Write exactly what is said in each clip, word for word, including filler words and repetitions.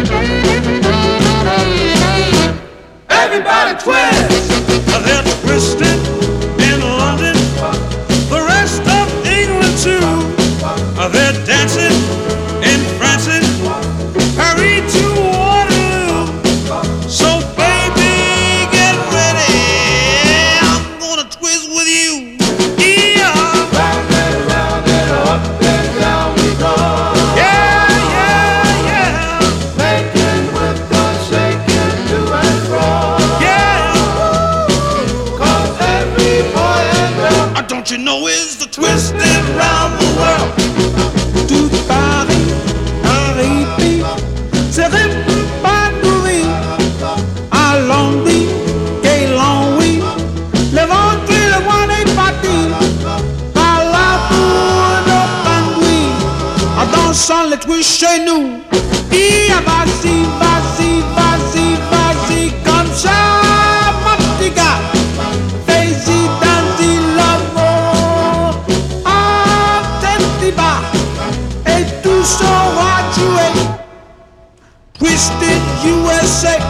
Everybody twist. They're twisted in London, the rest of England too. They're dancing in France, Paris to Waterloo. So baby, get ready, I'm gonna twist with you. Yeah. Round and round and up and down we go. Yeah, yeah, yeah. Making with the shaking to and fro. Yeah. 'Cause every boy and girl Uh, Don't you know it's the twisted round the world? Tout Paris a répit, c'est pas nourri. À Londres, qu'est l'ennui, le ventre et le moine est parti. Par là pour nos pingouins, en dansant le twist chez nous. Et vas-y, vas-y, vas-y, vas-y, comme ça, mon petit gars. Fais-y, danse-y, l'amour, en tête bas. Et tout sera joué. Twisted U S A.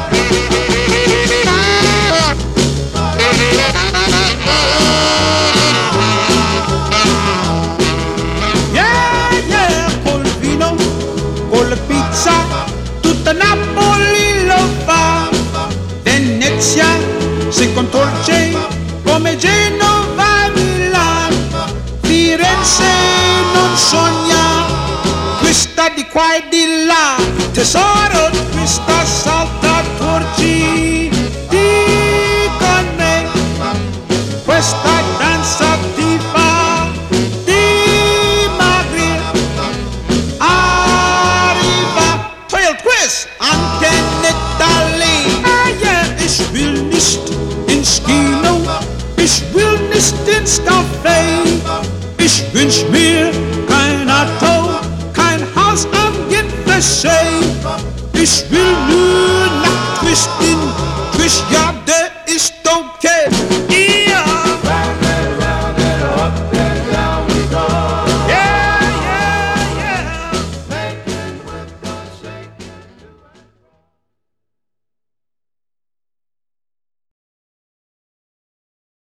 Yeah, yeah, col vino, col pizza, tutta Napoli lo fa. Venezia si contorce come Genova e Milan. Firenze non sogna, twista di qua e di là. Tesoro, twista, salta, torci, di con me. Questa danza ti fa dimagrire. Arriva, trail twist, anche in Italia. Ah, yeah, ich will nicht ins Kino, ich will nicht ins Café.